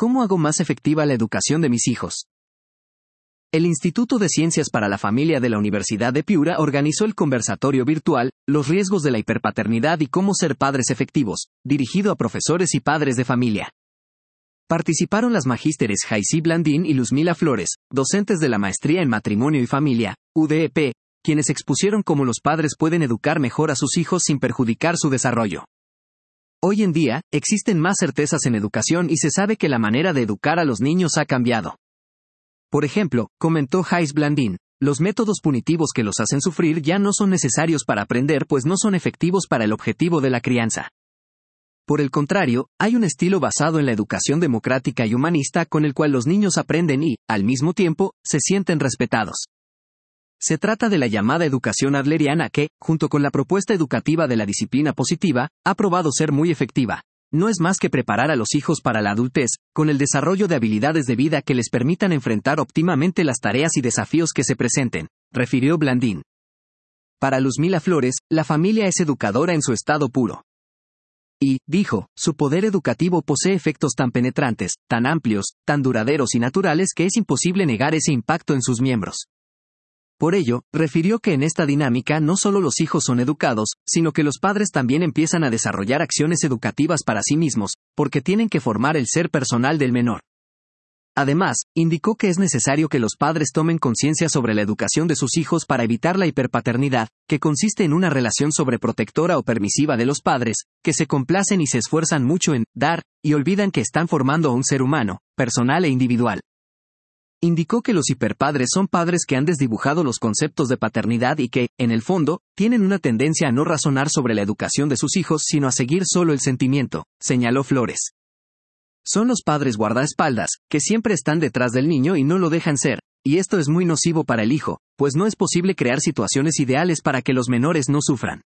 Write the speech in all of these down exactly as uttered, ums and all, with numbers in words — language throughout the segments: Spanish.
¿Cómo hago más efectiva la educación de mis hijos? El Instituto de Ciencias para la Familia de la Universidad de Piura organizó el conversatorio virtual, Los riesgos de la hiperpaternidad y cómo ser padres efectivos, dirigido a profesores y padres de familia. Participaron las magísteres Jaicy Blandín y Luzmila Flores, docentes de la Maestría en Matrimonio y Familia, U D E P, quienes expusieron cómo los padres pueden educar mejor a sus hijos sin perjudicar su desarrollo. Hoy en día, existen más certezas en educación y se sabe que la manera de educar a los niños ha cambiado. Por ejemplo, comentó Jaicy Blandín, los métodos punitivos que los hacen sufrir ya no son necesarios para aprender pues no son efectivos para el objetivo de la crianza. Por el contrario, hay un estilo basado en la educación democrática y humanista con el cual los niños aprenden y, al mismo tiempo, se sienten respetados. Se trata de la llamada educación adleriana que, junto con la propuesta educativa de la disciplina positiva, ha probado ser muy efectiva. No es más que preparar a los hijos para la adultez, con el desarrollo de habilidades de vida que les permitan enfrentar óptimamente las tareas y desafíos que se presenten, refirió Blandín. Para Luzmila Flores, la familia es educadora en su estado puro. Y, dijo, su poder educativo posee efectos tan penetrantes, tan amplios, tan duraderos y naturales que es imposible negar ese impacto en sus miembros. Por ello, refirió que en esta dinámica no solo los hijos son educados, sino que los padres también empiezan a desarrollar acciones educativas para sí mismos, porque tienen que formar el ser personal del menor. Además, indicó que es necesario que los padres tomen conciencia sobre la educación de sus hijos para evitar la hiperpaternidad, que consiste en una relación sobreprotectora o permisiva de los padres, que se complacen y se esfuerzan mucho en dar, y olvidan que están formando a un ser humano, personal e individual. Indicó que los hiperpadres son padres que han desdibujado los conceptos de paternidad y que, en el fondo, tienen una tendencia a no razonar sobre la educación de sus hijos sino a seguir solo el sentimiento, señaló Flores. Son los padres guardaespaldas, que siempre están detrás del niño y no lo dejan ser, y esto es muy nocivo para el hijo, pues no es posible crear situaciones ideales para que los menores no sufran.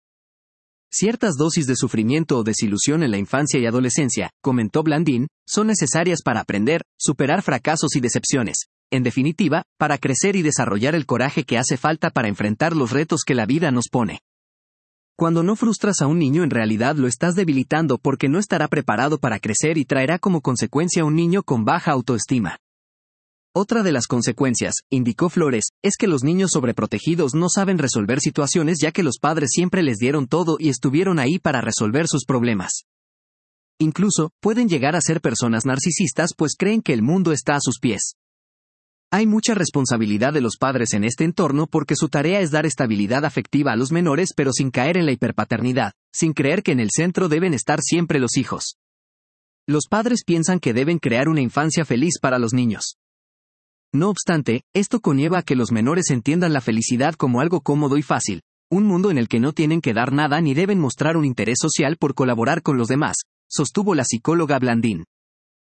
Ciertas dosis de sufrimiento o desilusión en la infancia y adolescencia, comentó Blandín, son necesarias para aprender, superar fracasos y decepciones. En definitiva, para crecer y desarrollar el coraje que hace falta para enfrentar los retos que la vida nos pone. Cuando no frustras a un niño en realidad lo estás debilitando porque no estará preparado para crecer y traerá como consecuencia un niño con baja autoestima. Otra de las consecuencias, indicó Flores, es que los niños sobreprotegidos no saben resolver situaciones ya que los padres siempre les dieron todo y estuvieron ahí para resolver sus problemas. Incluso, pueden llegar a ser personas narcisistas pues creen que el mundo está a sus pies. Hay mucha responsabilidad de los padres en este entorno porque su tarea es dar estabilidad afectiva a los menores pero sin caer en la hiperpaternidad, sin creer que en el centro deben estar siempre los hijos. Los padres piensan que deben crear una infancia feliz para los niños. No obstante, esto conlleva a que los menores entiendan la felicidad como algo cómodo y fácil, un mundo en el que no tienen que dar nada ni deben mostrar un interés social por colaborar con los demás, sostuvo la psicóloga Blandín.